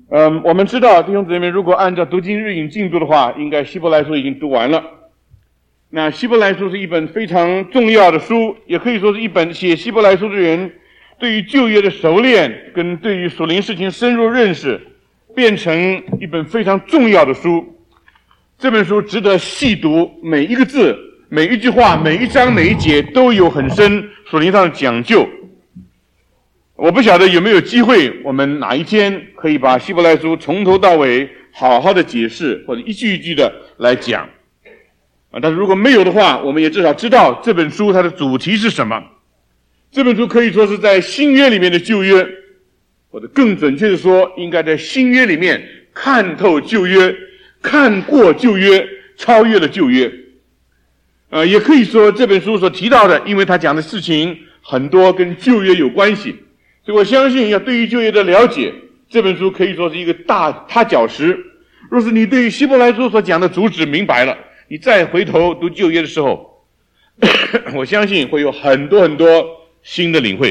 我们知道弟兄姊妹，如果按照读经日影进度的话，应该希伯来书已经读完了。那希伯来书是一本非常重要的书，也可以说是一本写希伯来书的人对于旧约的熟练跟对于属灵事情深入认识，变成一本非常重要的书。这本书值得细读，每一个字、每一句话、每一章、每一节都有很深属灵上的讲究。我不晓得有没有机会，我们哪一天可以把希伯来书从头到尾好好的解释，或者一句一句的来讲。但是如果没有的话，我们也至少知道这本书它的主题是什么。这本书可以说是在新约里面的旧约，或者更准确的说，应该在新约里面看透旧约，看过旧约，超越了旧约。也可以说这本书所提到的，因为它讲的事情很多跟旧约有关系，所以我相信要对于旧约的了解，这本书可以说是一个大踏脚石。若是你对于希伯来书所讲的主旨明白了，你再回头读旧约的时候，我相信会有很多很多新的领会。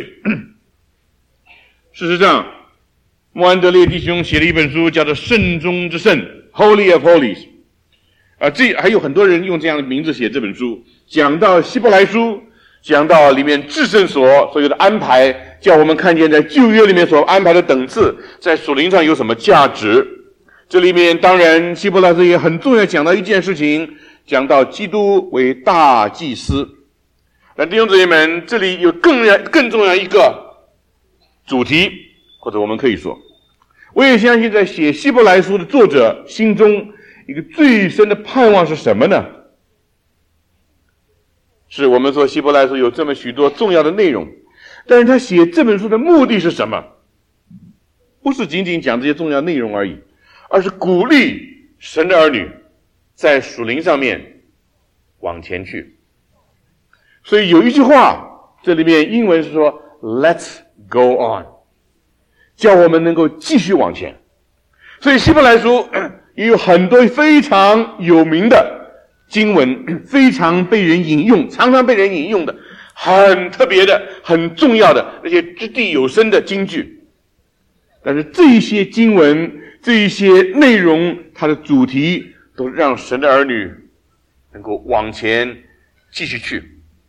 事实上，莫安德烈弟兄写了一本书叫做《圣中之圣》 Holy of Holies， 这还有很多人用这样的名字写这本书，讲到希伯来书，讲到里面至圣所有的安排，叫我们看见在旧约里面所安排的等次在属灵上有什么价值。这里面当然希伯来书也很重要，讲到一件事情，讲到基督为大祭司。那弟兄姊妹们，这里有更重要一个主题，或者我们可以说，我也相信在写希伯来书的作者心中一个最深的盼望是什么呢？是我们说希伯来书有这么许多重要的内容，但是他写这本书的目的是什么？不是仅仅讲这些重要内容而已，而是鼓励神的儿女在属灵上面往前去。所以有一句话，这里面英文是说 Let's go on， 叫我们能够继续往前。所以希伯来书也有很多非常有名的经文，非常被人引用，常常被人引用的，很特别的，很重要的那些掷地有声的金句。但是这一些经文，这一些内容，它的主题都让神的儿女能够往前继续去。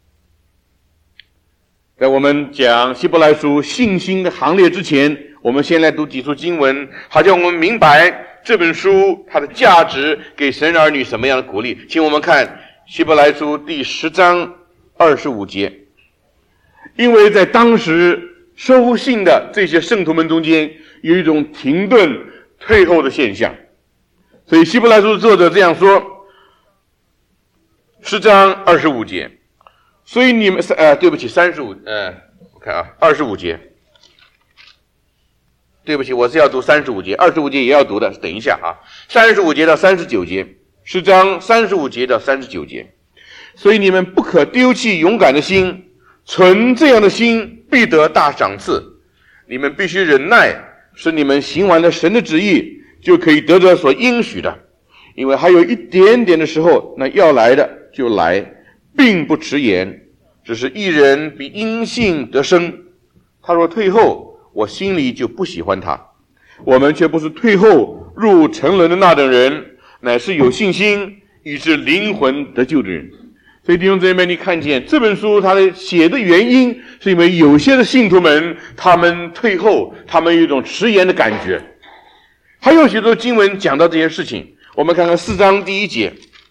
在我们讲希伯来书信心的行列之前，我们先来读几处经文，好叫我们明白这本书它的价值，给神儿女什么样的鼓励。请我们看希伯来书第10章25节。因为在当时收信的这些圣徒们中间有一种停顿退后的现象，所以希伯来书作者这样说，10章25节，所以你们对不起35我看啊25节，对不起，我是要读35节，25节也要读的，等一下啊，35节到39节，10章35节到39节。所以你们不可丢弃勇敢的心，存这样的心必得大赏赐。你们必须忍耐，使你们行完了神的旨意，就可以得着所应许的。因为还有一点点的时候，那要来的就来，并不迟延。只是一人比因信得生，他若退后，我心里就不喜欢他。我们却不是退后入沉沦的那等人，乃是有信心以致灵魂得救的人。所以弟兄姊妹，你看见这本书它的写的原因，是因为有些的信徒们他们退后，他们有一种迟延的感觉。还有许多经文讲到这件事情，我们看看4章第1节，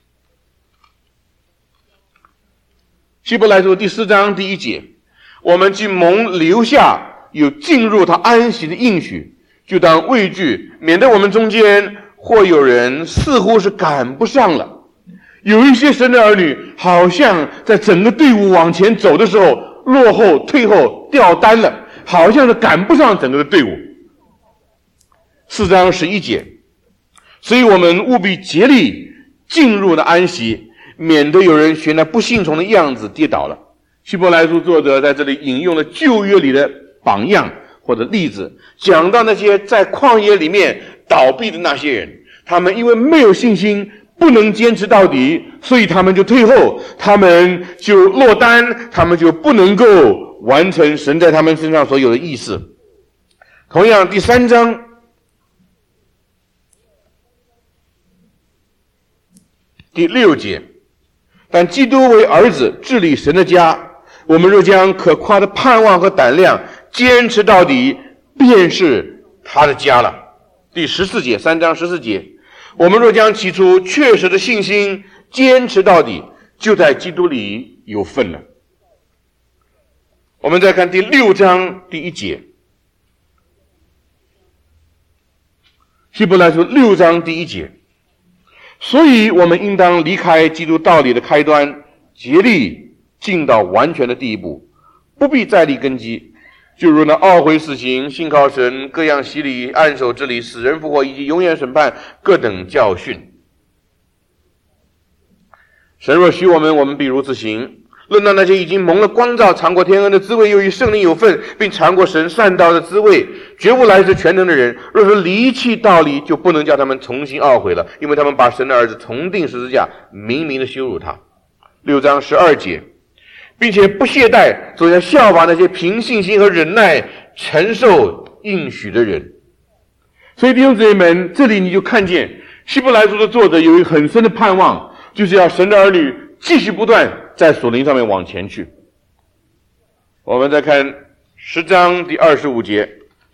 希伯来书第4章第1节，我们既蒙留下有进入他安息的应许，就当畏惧，免得我们中间或有人似乎是赶不上了。有一些神的儿女好像在整个队伍往前走的时候落后退后掉单了，好像是赶不上整个的队伍。4章11节，所以我们务必竭力进入了安息，免得有人学那不信从的样子跌倒了。希伯来书作者在这里引用了旧约里的榜样或者例子，讲到那些在旷野里面倒闭的那些人，他们因为没有信心，不能坚持到底，所以他们就退后，他们就落单，他们就不能够完成神在他们身上所有的意思。同样第3章第6节，但基督为儿子治理神的家，我们若将可夸的盼望和胆量坚持到底，便是他的家了。第14节，3章14节，我们若将起初确实的信心坚持到底，就在基督里有份了。我们再看第6章第1节，希伯来书6章第1节，所以我们应当离开基督道理的开端，竭力进到完全的第一步，不必再立根基，就如那懊悔死刑、信靠神、各样洗礼、按手之礼、死人复活以及永远审判各等教训。神若许我们，我们必如此行。论到那些已经蒙了光照、尝过天恩的滋味，又与圣灵有份，并尝过神善道的滋味，绝不来自全能的人，若是离弃道理，就不能叫他们重新懊悔了，因为他们把神的儿子同定十字架，明明的羞辱他。6章12节，并且不懈怠，走向效法那些凭信心和忍耐承受应许的人。所以弟兄姊妹们，这里你就看见希伯来书的作者有一个很深的盼望，就是要神的儿女继续不断在属灵上面往前去。我们再看10章第25节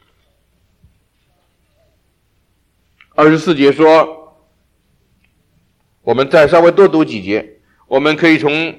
，24节说，我们再稍微多读几节，我们可以从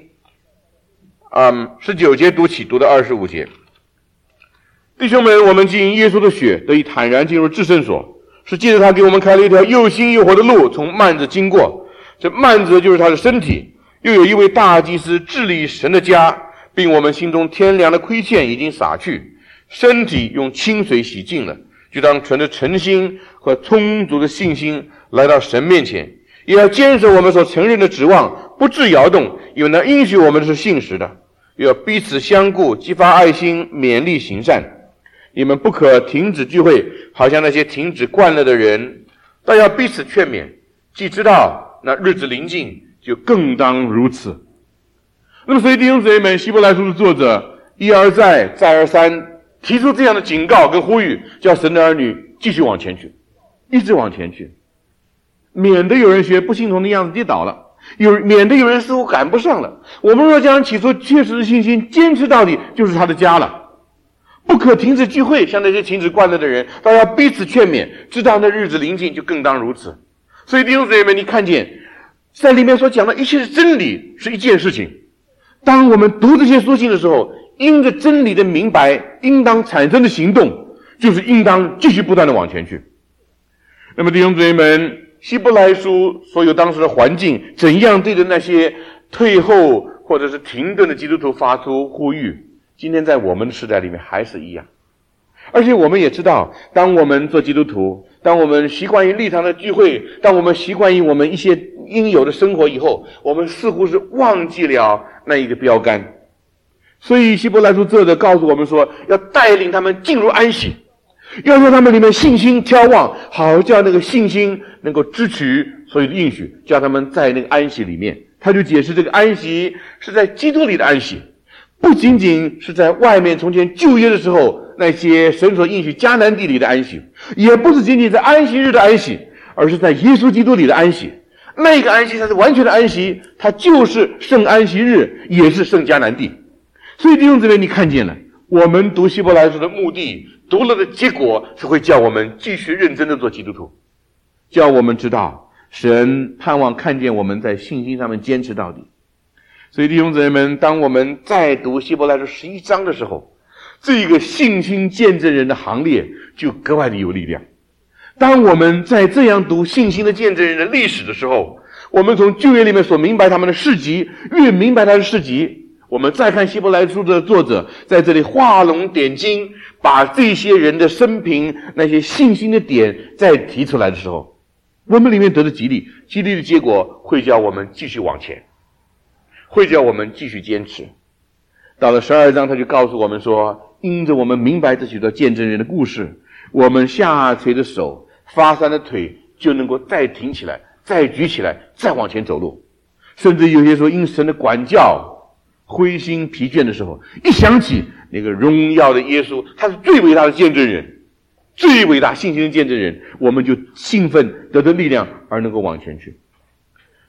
19节读起，读到25节。弟兄们，我们既因耶稣的血得以坦然进入至圣所，是借着他给我们开了一条又新又活的路，从幔子经过。这幔子就是他的身体，又有一位大祭司治理神的家，并我们心中天良的亏欠已经洒去，身体用清水洗净了，就当存着诚心和充足的信心来到神面前，也要坚守我们所承认的指望，不致摇动，因为那应许我们的是信实的。又要彼此相顾，激发爱心，勉励行善。你们不可停止聚会，好像那些停止惯了的人，但要彼此劝勉，既知道那日子临近，就更当如此。那么所以弟兄姊妹们，希伯来书的作者一而再再而三提出这样的警告跟呼吁，叫神的儿女继续往前去，一直往前去，免得有人学不信从的样子跌倒了，免得有人似乎赶不上了。我们若将起初确实的信心坚持到底，就是他的家了。不可停止聚会，像那些停止惯了的人，大家彼此劝勉，知道那日子临近，就更当如此。所以弟兄姊妹们，你看见在里面所讲的一切的真理是一件事情，当我们读这些书信的时候，因着真理的明白应当产生的行动，就是应当继续不断的往前去。那么弟兄姊妹们，希伯来书所有当时的环境怎样对着那些退后或者是停顿的基督徒发出呼吁，今天在我们的时代里面还是一样。而且我们也知道，当我们做基督徒，当我们习惯于立场的聚会，当我们习惯于我们一些应有的生活以后，我们似乎是忘记了那一个标杆。所以希伯来书作者告诉我们说，要带领他们进入安息，要让他们里面信心眺望，好叫那个信心能够支取所有的应许，叫他们在那个安息里面。他就解释这个安息是在基督里的安息，不仅仅是在外面从前旧约的时候那些神所应许迦南地里的安息，也不是仅仅在安息日的安息，而是在耶稣基督里的安息。那个安息才是完全的安息，它就是圣安息日，也是圣迦南地。所以弟兄姊妹，你看见了，我们读希伯来书的目的，读了的结果是会叫我们继续认真的做基督徒，叫我们知道神盼望看见我们在信心上面坚持到底。所以弟兄姊妹们，当我们再读希伯来书11章的时候，这个信心见证人的行列就格外的有力量。当我们在这样读信心的见证人的历史的时候，我们从旧约里面所明白他们的事迹，越明白他的事迹，我们再看希伯来书的作者在这里画龙点睛，把这些人的生平那些信心的点再提出来的时候，我们里面得的激励的结果会叫我们继续往前，会叫我们继续坚持。到了12章，他就告诉我们说，因着我们明白这许多见证人的故事，我们下垂的手，发散的腿就能够再挺起来，再举起来，再往前走路。甚至有些时候因神的管教灰心疲倦的时候，一想起那个荣耀的耶稣，他是最伟大的见证人，最伟大信心的见证人，我们就兴奋得到力量而能够往前去。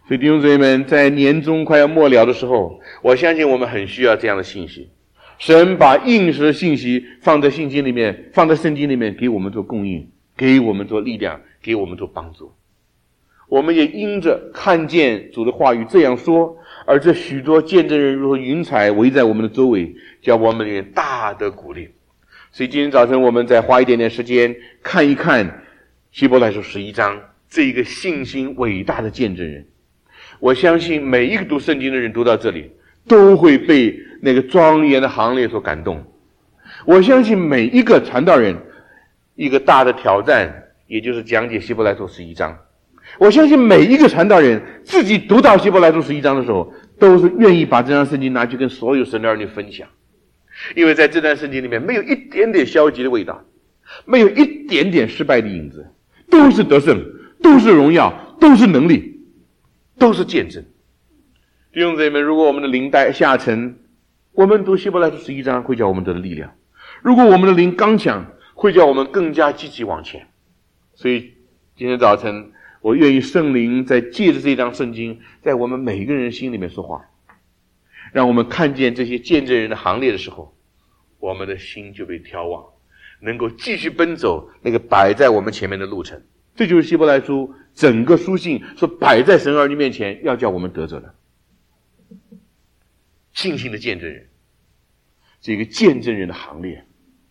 所以弟兄姊妹们，在年终快要末了的时候，我相信我们很需要这样的信息。神把应时的信息放在信心里面，放在圣经里面，给我们做供应，给我们做力量，给我们做帮助。我们也因着看见主的话语这样说，而这许多见证人如云彩围在我们的周围，叫我们有大的鼓励。所以今天早晨我们再花一点点时间看一看希伯来书11章这一个信心伟大的见证人。我相信每一个读圣经的人读到这里都会被那个庄严的行列所感动。我相信每一个传道人一个大的挑战，也就是讲解希伯来书11章。我相信每一个传道人自己读到希伯来书11章的时候，都是愿意把这张圣经拿去跟所有神的儿女分享。因为在这段圣经里面没有一点点消极的味道，没有一点点失败的影子，都是得胜，都是荣耀，都是能力，都是见证。弟兄姊妹们，如果我们的灵带下沉，我们读希伯来书11章会叫我们得到力量；如果我们的灵刚强，会叫我们更加积极往前。所以今天早晨我愿意圣灵在借着这张圣经在我们每一个人心里面说话，让我们看见这些见证人的行列的时候，我们的心就被挑旺，能够继续奔走那个摆在我们前面的路程。这就是希伯来书整个书信所摆在神儿女面前要叫我们得着的信心的见证人，这个见证人的行列。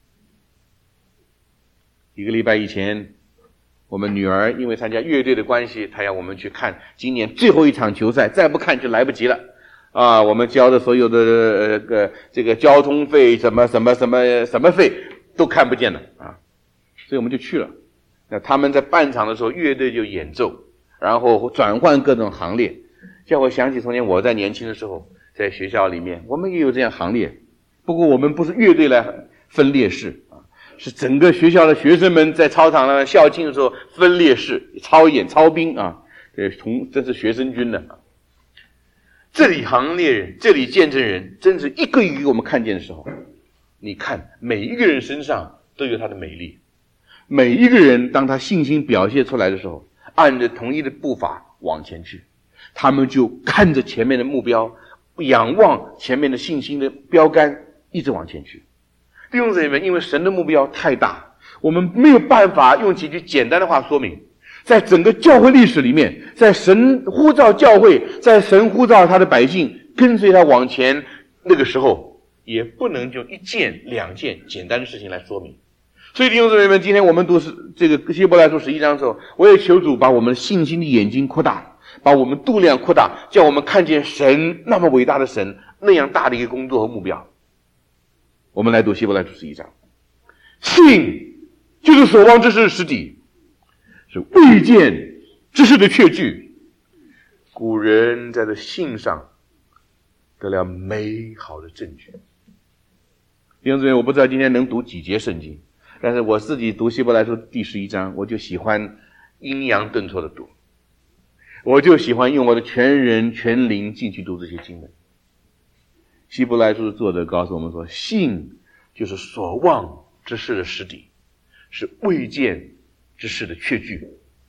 一个礼拜以前，我们女儿因为参加乐队的关系，她要我们去看今年最后一场球赛，再不看就来不及了啊！我们交的所有的这个交通费什么费都看不见了啊！所以我们就去了。那他们在半场的时候，乐队就演奏，然后转换各种行列，叫我想起从前我在年轻的时候，在学校里面我们也有这样行列，不过我们不是乐队来分列式啊，是整个学校的学生们在操场上校庆的时候分列式操演操兵啊，这是学生军的啊。这里行列人，这里见证人，真是一个一个我们看见的时候，你看每一个人身上都有他的美丽，每一个人当他信心表现出来的时候，按着同一的步伐往前去，他们就看着前面的目标，仰望前面的信心的标杆，一直往前去。弟兄姊妹们，因为神的目标太大，我们没有办法用几句简单的话说明。在整个教会历史里面，在神呼召教会，在神呼召他的百姓跟随他往前，那个时候也不能就一件两件简单的事情来说明。所以弟兄姊妹们，今天我们读这个希伯来书11章的时候，我也求主把我们信心的眼睛扩大，把我们度量扩大，叫我们看见神那么伟大的神，那样大的一个工作和目标。我们来读希伯来书11章。信就是所望之事的实底，是未见之事的确据。古人在这信上得了美好的证据。弟兄姊妹，我不知道今天能读几节圣经，但是我自己读希伯来书第11章，我就喜欢阴阳顿挫的读，我就喜欢用我的全人全灵进去读这些经文。希伯来书的作者告诉我们说，信就是所望之事的实底，是未见之事的确据。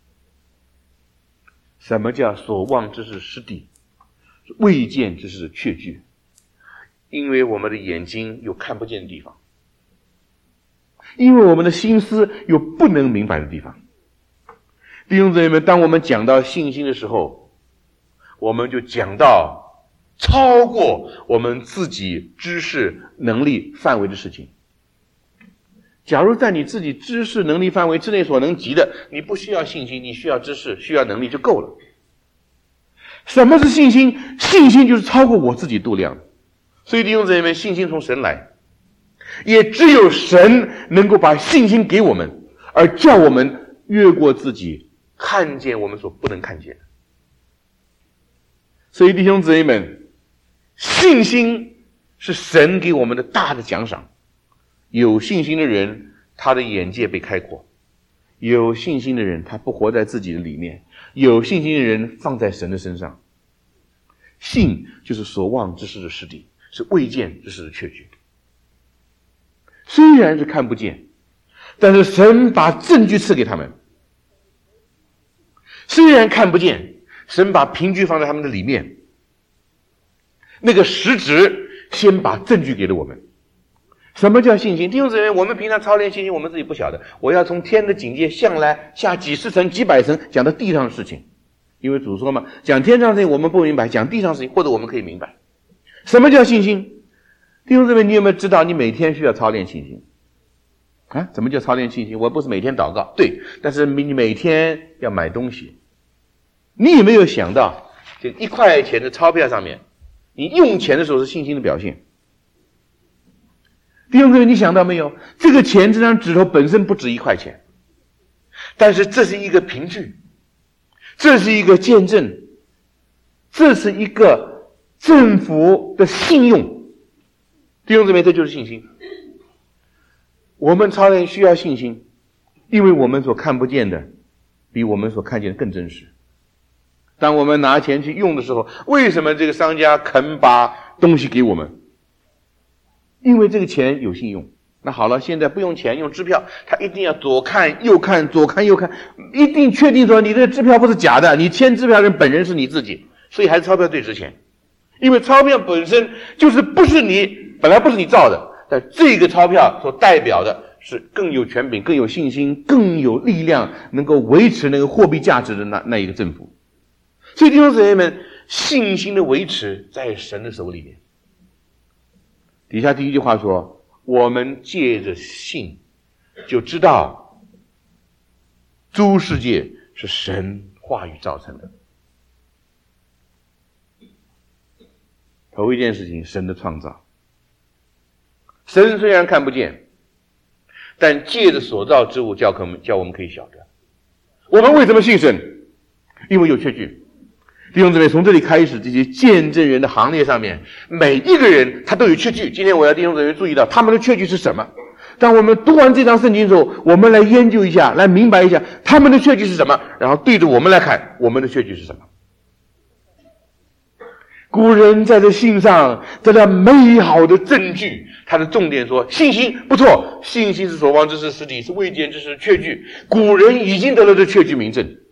什么叫所望之事实底？是未见之事的确据。因为我们的眼睛有看不见的地方，因为我们的心思有不能明白的地方。弟兄姊妹们，当我们讲到信心的时候，我们就讲到超过我们自己知识能力范围的事情。假如在你自己知识能力范围之内所能及的，你不需要信心，你需要知识，需要能力就够了。什么是信心？信心就是超过我自己度量。所以弟兄姊妹们，信心从神来，也只有神能够把信心给我们，而叫我们越过自己，看见我们所不能看见的。所以弟兄姊妹们，信心是神给我们的大的奖赏。有信心的人，他的眼界被开阔；有信心的人，他不活在自己的里面；有信心的人放在神的身上。信就是所望之事的实底，是未见之事的确据。虽然是看不见，但是神把证据赐给他们。虽然看不见， 神把凭据放在他们的里面，那个实质先把证据给了我们。什么叫信心？弟兄姊妹，我们平常操练信心，我们自己不晓得。我要从天的境界向来下几十层几百层讲到地上的事情，因为主说嘛，讲天上的事情我们不明白，讲地上的事情或者我们可以明白。什么叫信心？弟兄姊妹，你有没有知道你每天需要操练信心啊？什么叫操练信心？我不是每天祷告，对，但是你每天要买东西。你有没有想到这1块钱的钞票上面，你用钱的时候是信心的表现？弟兄姊妹，你想到没有？这个钱这张纸头本身不值1块钱，但是这是一个凭据，这是一个见证，这是一个政府的信用。弟兄姊妹，这就是信心。我们操练需要信心，因为我们所看不见的比我们所看见的更真实。当我们拿钱去用的时候，为什么这个商家肯把东西给我们？因为这个钱有信用。那好了，现在不用钱，用支票，他一定要左看右看，左看右看，一定确定说你这个支票不是假的，你签支票人本人是你自己，所以还是钞票最值钱。因为钞票本身就是本来不是你造的，但这个钞票所代表的是更有权柄、更有信心、更有力量，能够维持那个货币价值的那一个政府。所以弟兄姊妹们，信心的维持在神的手里面。底下第一句话说，我们借着信就知道诸世界是神话语造成的。头一件事情，神的创造。神虽然看不见，但借着所造之物叫我们可以晓得。我们为什么信神？因为有确据。弟兄姊妹，从这里开始，这些见证人的行列上面，每一个人他都有确据。今天我要弟兄姊妹注意到他们的确据是什么。当我们读完这张圣经的时候，我们来研究一下，来明白一下他们的确据是什么，然后对着我们来看我们的确据是什么。古人在这信上得到美好的证据，他的重点说信心不错，信心是所望之事实底，是未见之事确据。古人已经得了这确据明证。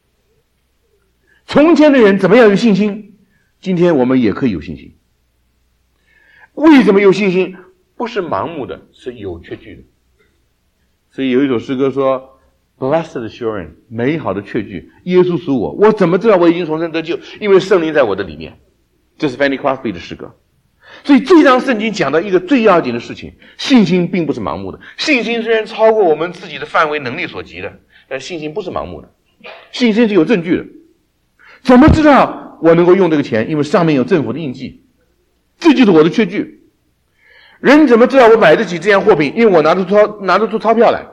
从前的人怎么样有信心，今天我们也可以有信心。为什么有信心？不是盲目的，是有确据的。所以有一首诗歌说 Blessed assurance， 美好的确据，耶稣属我，我怎么知道我已经重生得救？因为圣灵在我的里面。这是 Fanny Crosby 的诗歌。所以这张圣经讲到一个最要紧的事情，信心并不是盲目的。信心虽然超过我们自己的范围能力所及的，但信心不是盲目的，信心是有证据的。怎么知道我能够用这个钱？因为上面有政府的印记，这就是我的确据。人怎么知道我买得起这样货品？因为我拿得出钞票来。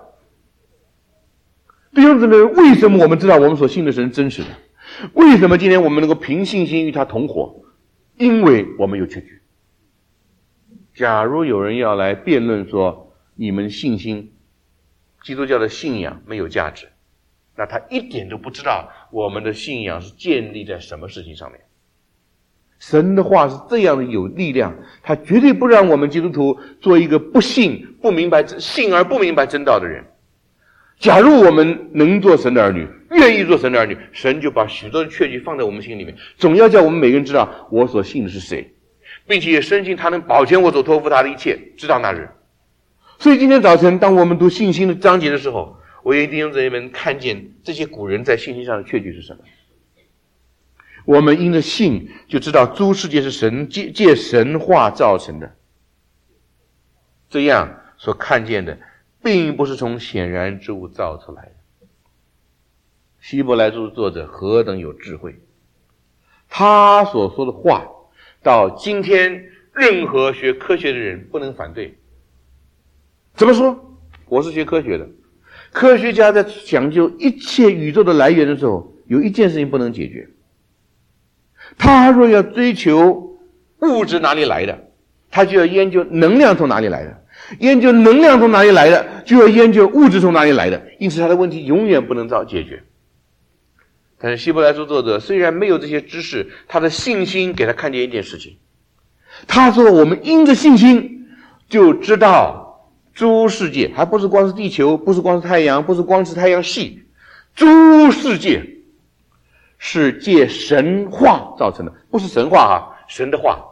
弟兄姊妹，为什么我们知道我们所信的神真实的？为什么今天我们能够凭信心与他同活？因为我们有确据。假如有人要来辩论说你们信心，基督教的信仰没有价值，那他一点都不知道我们的信仰是建立在什么事情上面。神的话是这样的有力量，他绝对不让我们基督徒做一个不信而不明白真道的人。假如我们能做神的儿女，愿意做神的儿女，神就把许多的确据放在我们心里面，总要叫我们每个人知道我所信的是谁，并且也深信他能保全我所托付他的一切，直到那日。所以今天早晨当我们读信心的章节的时候，我愿弟兄姊妹们看见这些古人在信心上的确据是什么。我们因着信就知道诸世界是神借神话造成的，这样所看见的并不是从显然之物造出来的。希伯来书作者何等有智慧，他所说的话到今天任何学科学的人不能反对。怎么说？我是学科学的，科学家在讲究一切宇宙的来源的时候，有一件事情不能解决。他若要追求物质哪里来的，他就要研究能量从哪里来的，研究能量从哪里来的，就要研究物质从哪里来的，因此他的问题永远不能解决。但是希伯来书作者虽然没有这些知识，他的信心给他看见一件事情。他说我们因着信心就知道诸世界，还不是光是地球，不是光是太阳，不是光是太阳系，诸世界是借神话造成的，不是神话啊，神的话，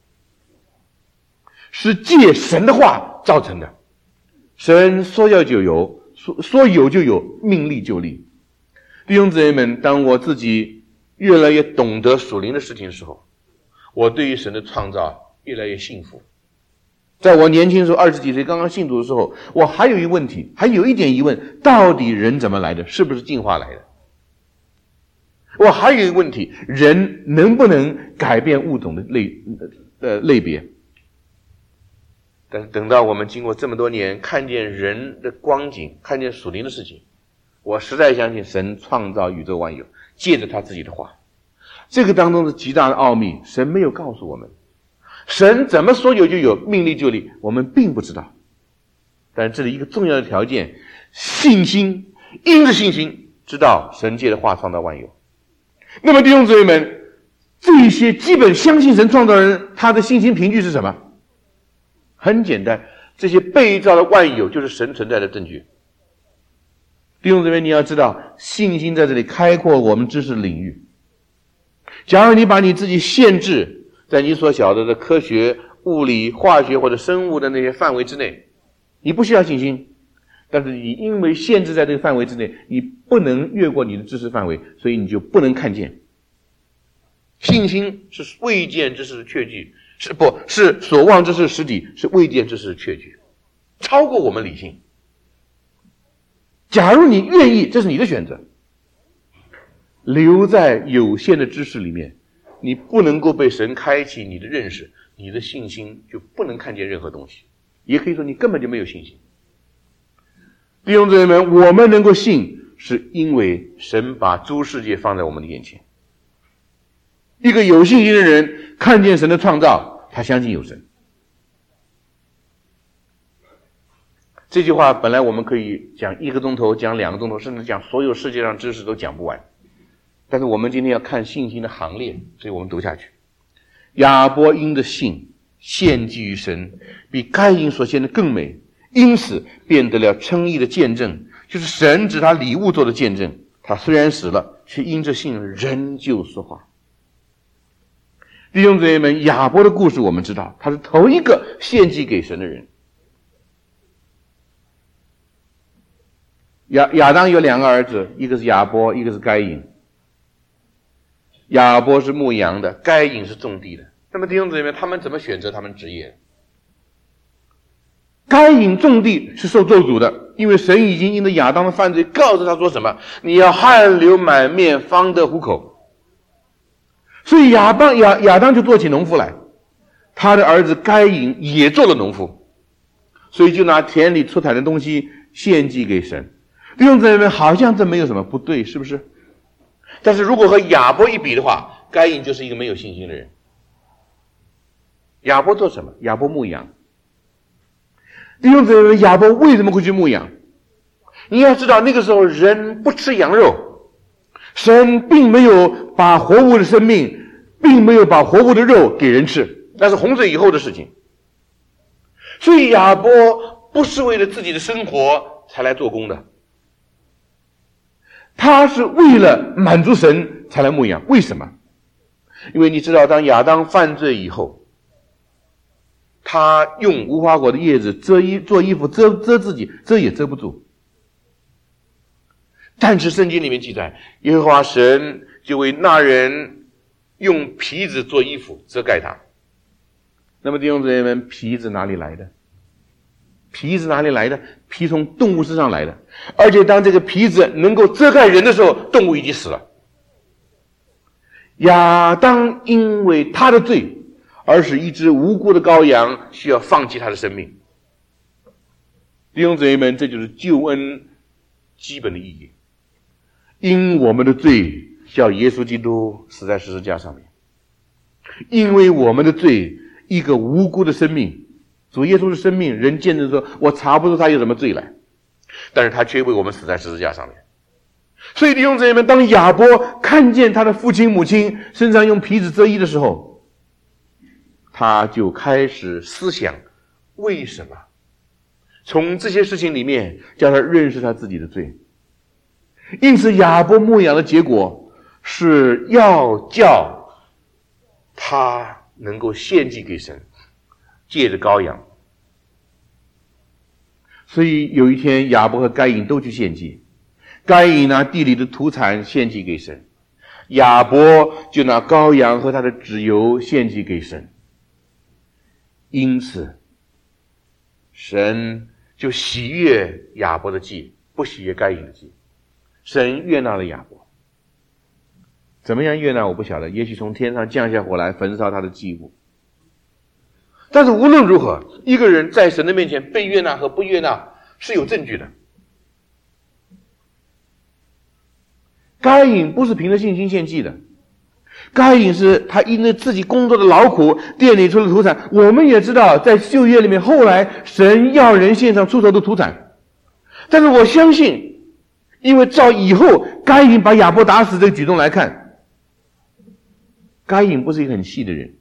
是借神的话造成的。神说要就有，说有就有，命立就立。弟兄姊妹们，当我自己越来越懂得属灵的事情的时候，我对于神的创造越来越信服。在我年轻的时候，20几岁刚刚信主的时候，我还有一个问题，还有一点疑问，到底人怎么来的？是不是进化来的？我还有一个问题，人能不能改变物种的类别？但是等到我们经过这么多年，看见人的光景，看见属灵的事情，我实在相信神创造宇宙万有，借着他自己的话，这个当中是极大的奥秘，神没有告诉我们。神怎么说有就有，命立就立，我们并不知道。但这里一个重要的条件，信心，因着信心知道神借的话创造万有。那么弟兄姊妹们，这些基本相信神创造人，他的信心凭据是什么？很简单，这些被造的万有就是神存在的证据。弟兄姊妹，你要知道，信心在这里开阔我们知识领域。假如你把你自己限制在你所晓得的科学、物理、化学或者生物的那些范围之内，你不需要信心。但是你因为限制在这个范围之内，你不能越过你的知识范围，所以你就不能看见。信心是未见之事的确据，是所望之事实底，是未见之事的确据，超过我们理性。假如你愿意，这是你的选择，留在有限的知识里面，你不能够被神开启你的认识，你的信心就不能看见任何东西，也可以说你根本就没有信心。弟兄姊妹们，我们能够信，是因为神把诸世界放在我们的眼前。一个有信心的人看见神的创造，他相信有神。这句话本来我们可以讲1个钟头，讲2个钟头，甚至讲所有世界上知识都讲不完。但是我们今天要看信心的行列，所以我们读下去。亚伯因的信献祭于神，比该隐所献的更美，因此便得了称义的见证，就是神指他礼物做的见证。他虽然死了，却因着信仍旧说话。弟兄姊妹们，亚伯的故事我们知道，他是头一个献祭给神的人。亚当有2个儿子，一个是亚伯，一个是该隐。亚伯是牧羊的，该隐是种地的。那么弟兄姊妹们，他们怎么选择他们职业？该隐种地是受咒诅的，因为神已经因着亚当的犯罪告诉他说什么？你要汗流满面方得糊口。所以亚当就做起农夫来，他的儿子该隐也做了农夫，所以就拿田里出产的东西献祭给神。弟兄姊妹们，好像这没有什么不对，是不是？但是如果和亚伯一比的话，该隐就是一个没有信心的人。亚伯做什么？亚伯牧羊。弟兄姊妹们，亚伯为什么会去牧羊？你要知道，那个时候人不吃羊肉，神并没有把活物的生命，并没有把活物的肉给人吃，那是洪水以后的事情。所以亚伯不是为了自己的生活才来做工的，他是为了满足神才来牧羊。为什么？因为你知道，当亚当犯罪以后，他用无花果的叶子做衣服遮自己，遮也遮不住。但是圣经里面记载，耶和华神就为那人用皮子做衣服遮盖他。那么弟兄姊妹们，皮子哪里来的？皮子哪里来的？皮从动物身上来的，而且当这个皮子能够遮盖人的时候，动物已经死了。亚当因为他的罪，而使一只无辜的羔羊需要放弃他的生命。弟兄姊妹们，这就是救恩基本的意义。因我们的罪，叫耶稣基督死在十字架上面。因为我们的罪，一个无辜的生命，主耶稣的生命，人见证说，我查不出他有什么罪来，但是他却为我们死在十字架上面。所以弟兄姊妹们，当亚伯看见他的父亲母亲身上用皮子遮衣的时候，他就开始思想为什么，从这些事情里面叫他认识他自己的罪。因此亚伯牧羊的结果， 是要叫他能够献祭给神，借着羔羊。所以有一天亚伯和该隐都去献祭，该隐拿地里的土产献祭给神，亚伯就拿羔羊和他的脂油献祭给神。因此神就喜悦亚伯的祭，不喜悦该隐的祭。神悦纳了亚伯。怎么样悦纳我不晓得，也许从天上降下火来焚烧他的祭物。但是无论如何，一个人在神的面前被悦纳和不悦纳是有证据的。该隐不是凭着信心献祭的，该隐是他因着自己工作的劳苦奠定出了土产。我们也知道在旧约里面，后来神要人献上出手的土产。但是我相信，因为照以后该隐把亚伯打死这个举动来看，该隐不是一个很细的人。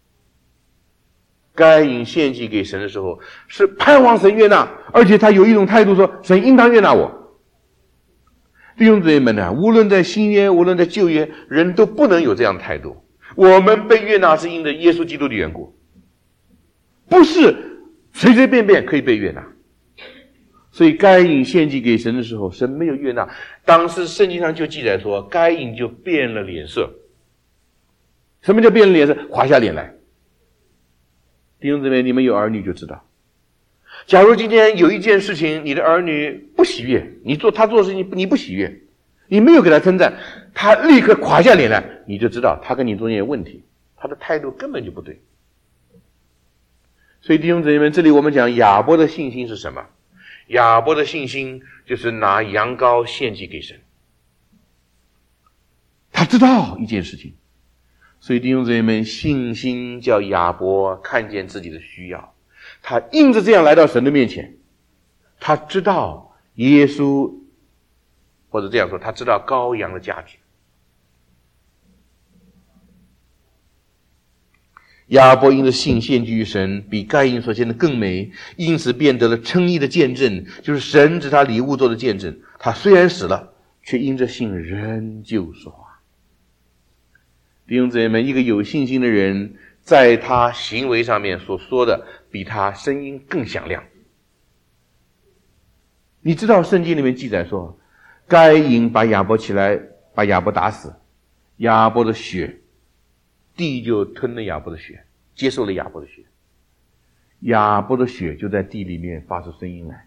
该隐献祭给神的时候是盼望神悦纳，而且他有一种态度说，神应当悦纳我。弟兄姊妹们呢，无论在新约无论在旧约，人都不能有这样的态度。我们被悦纳是因着耶稣基督的缘故，不是随随便便可以被悦纳。所以该隐献祭给神的时候，神没有悦纳。当时圣经上就记载说，该隐就变了脸色。什么叫变了脸色？垮下脸来。弟兄姊妹，你们有儿女就知道，假如今天有一件事情你的儿女不喜悦，他做的事情你不喜悦，你没有给他称赞，他立刻垮下脸来，你就知道他跟你中间有问题，他的态度根本就不对。所以弟兄姊妹们，这里我们讲亚伯的信心是什么？亚伯的信心就是拿羊羔献祭给神。他知道一件事情，所以弟兄姊妹们，信心叫亚伯看见自己的需要，他硬着这样来到神的面前。他知道耶稣，或者这样说，他知道羔羊的价值。亚伯因着信献祭于神，比该隐所献的更美，因此便得了称义的见证，就是神指他礼物做的见证。他虽然死了，却因着信仍旧说话。弟兄姊妹们，一个有信心的人，在他行为上面所说的比他声音更响亮。你知道圣经里面记载说，该隐把亚伯起来，把亚伯打死，亚伯的血，地就吞了亚伯的血，接受了亚伯的血，亚伯的血就在地里面发出声音来。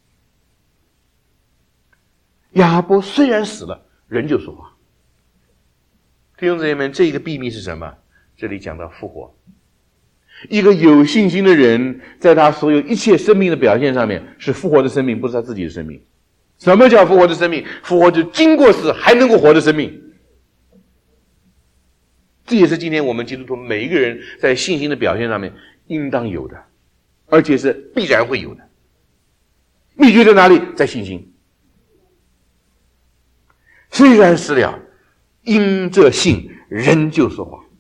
亚伯虽然死了，仍旧说话。弟兄姊妹们，这一个秘密是什么？这里讲到复活。一个有信心的人，在他所有一切生命的表现上面，是复活的生命，不是他自己的生命。什么叫复活的生命？复活就经过死还能够活的生命。这也是今天我们基督徒每一个人在信心的表现上面应当有的，而且是必然会有的。秘诀在哪里？在信心。虽然死了，因这信仍旧说话。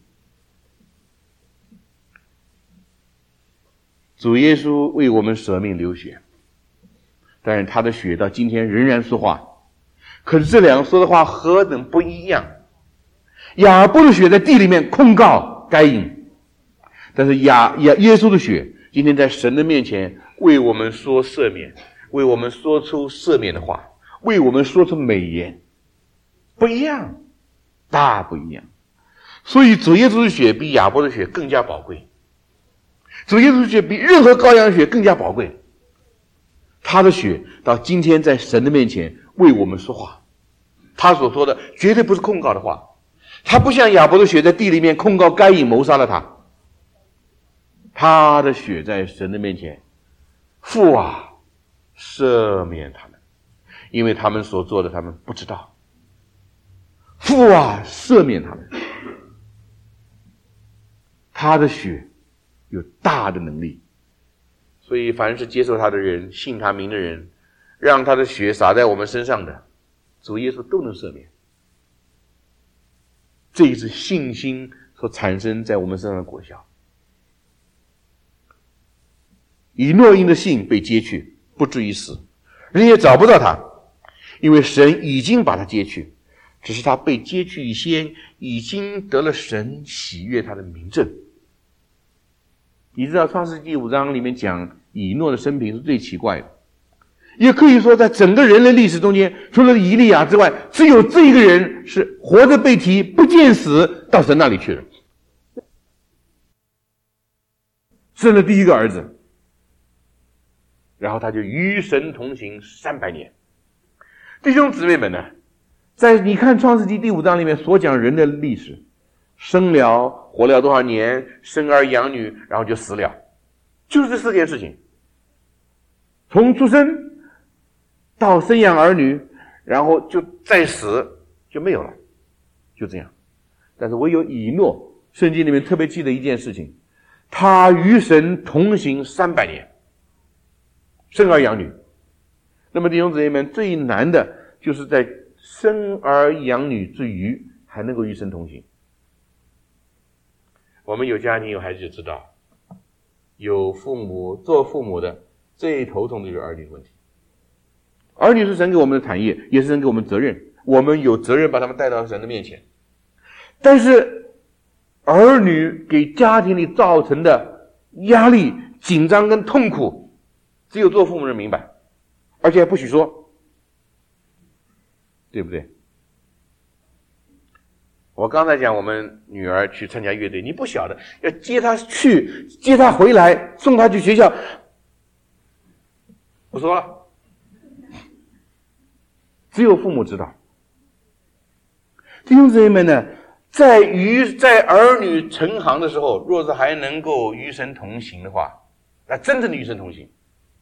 主耶稣为我们舍命流血，但是他的血到今天仍然说话。可是这两个说的话何等不一样。亚伯的血在地里面控告该隐，但是耶稣的血今天在神的面前为我们说赦免，为我们说出赦免的话，为我们说出美言。不一样，大不一样。所以主耶稣的血比亚伯的血更加宝贵，主耶稣的血比任何羔羊的血更加宝贵。他的血到今天在神的面前为我们说话，他所说的绝对不是控告的话。他不像亚伯的血在地里面控告该隐谋杀了他，他的血在神的面前，父啊，赦免他们，因为他们所做的他们不知道。父啊，赦免他们。他的血有大的能力，所以凡是接受他的人，信他名的人，让他的血洒在我们身上的，主耶稣都能赦免。这也是信心所产生在我们身上的果效。以诺因的信被接去，不至于死，人也找不到他，因为神已经把他接去。 只是他被接去以先，已经得了神喜悦他的明证。你知道创世纪5章里面讲以诺的生平是最奇怪的，也可以说在整个人类历史中间，除了以利亚之外，只有这一个人是活着被提，不见死，到神那里去了，生了第一个儿子，然后他就与神同行300年。弟兄姊妹们呢，在你看创世纪第5章里面所讲人的历史，生了活了多少年，生儿养女，然后就死了，就是这4件事情，从出生到生养儿女，然后就再死，就没有了，就这样。但是唯有以诺，圣经里面特别记得一件事情，他与神同行300年，生儿养女。那么弟兄姊妹们，最难的就是在生儿养女之余还能够与神同行。我们有家庭有孩子就知道，有父母做父母的最头痛的就是儿女的问题。儿女是神给我们的产业，也是神给我们责任，我们有责任把他们带到神的面前。但是儿女给家庭里造成的压力、紧张跟痛苦，只有做父母人明白，而且还不许说，对不对？我刚才讲我们女儿去参加乐队，你不晓得要接她去，接她回来，送她去学校，不说了，只有父母知道。弟兄姊妹们呢，在儿女成行的时候，若是还能够与神同行的话，那真正的与神同行。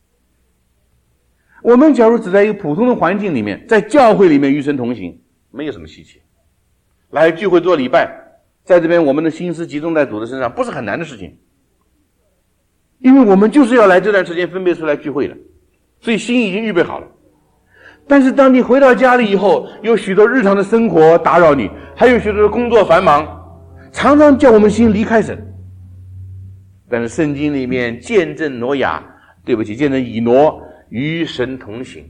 我们假如只在一个普通的环境里面，在教会里面与神同行，没有什么稀奇。来聚会做礼拜，在这边我们的心思集中在主的身上，不是很难的事情，因为我们就是要来这段时间分别出来聚会的，所以心已经预备好了。但是当你回到家里以后，有许多日常的生活打扰你，还有许多的工作繁忙，常常叫我们心离开神。但是圣经里面见证见证以挪与神同行，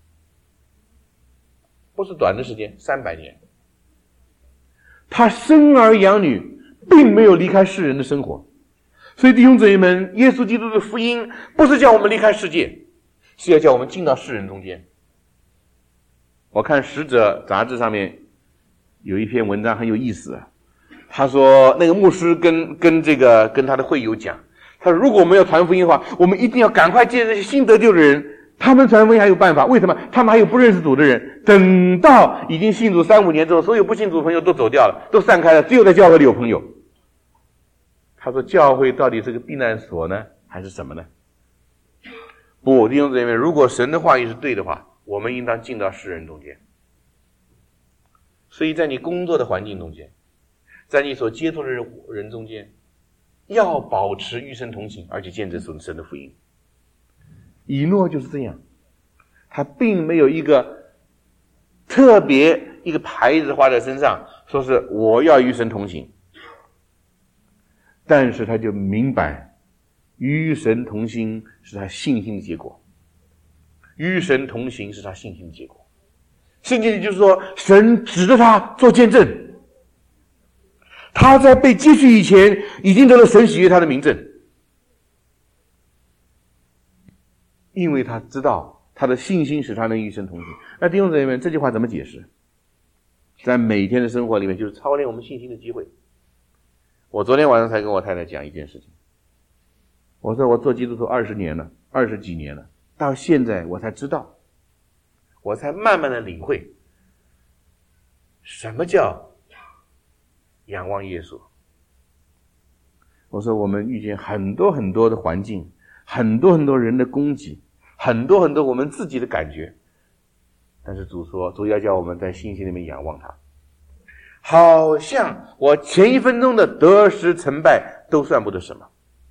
不是短的时间，300年。他生儿养女，并没有离开世人的生活。所以弟兄姊妹们，耶稣基督的福音不是叫我们离开世界，是要叫我们进到世人中间。我看《使者》杂志上面有一篇文章很有意思啊，他说那个牧师跟他的会友讲，他说如果我们要传福音的话，我们一定要赶快接这些新得救的人，他们传福音还有办法，为什么？他们还有不认识主的人，等到已经信主3-5年之后，所有不信主的朋友都走掉了，都散开了，只有在教会里有朋友。他说教会到底是个避难所呢，还是什么呢？不，弟兄姊妹，如果神的话语是对的话，我们应当进到世人中间。所以在你工作的环境中间，在你所接触的人中间，要保持与神同行，而且见证神的福音。以诺就是这样，他并没有一个特别一个牌子画在身上，说是我要与神同行，但是他就明白与神同行是他信心的结果，与神同行是他信心的结果。圣经里就是说，神指着他做见证，他在被接去以前已经得了神喜悦他的明证，因为他知道他的信心使他能与神同行。那弟兄姊妹们，这句话怎么解释？在每天的生活里面，就是操练我们信心的机会。我昨天晚上才跟我太太讲一件事情，我说我做基督徒20年了，20几年了，到现在我才知道，我才慢慢的领会什么叫仰望耶稣。我说我们遇见很多很多的环境，很多很多人的攻击，很多很多我们自己的感觉，但是主说，主要叫我们在信心里面仰望他，好像我前1分钟的得失成败都算不得什么，